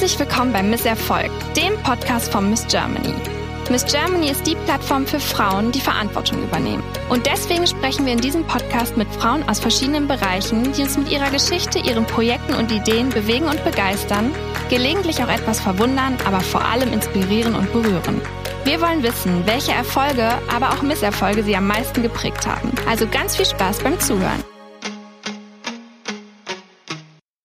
Herzlich willkommen bei Miss Erfolg, dem Podcast von Miss Germany. Miss Germany ist die Plattform für Frauen, die Verantwortung übernehmen. Und deswegen sprechen wir in diesem Podcast mit Frauen aus verschiedenen Bereichen, die uns mit ihrer Geschichte, ihren Projekten und Ideen bewegen und begeistern, gelegentlich auch etwas verwundern, aber vor allem inspirieren und berühren. Wir wollen wissen, welche Erfolge, aber auch Misserfolge sie am meisten geprägt haben. Also ganz viel Spaß beim Zuhören.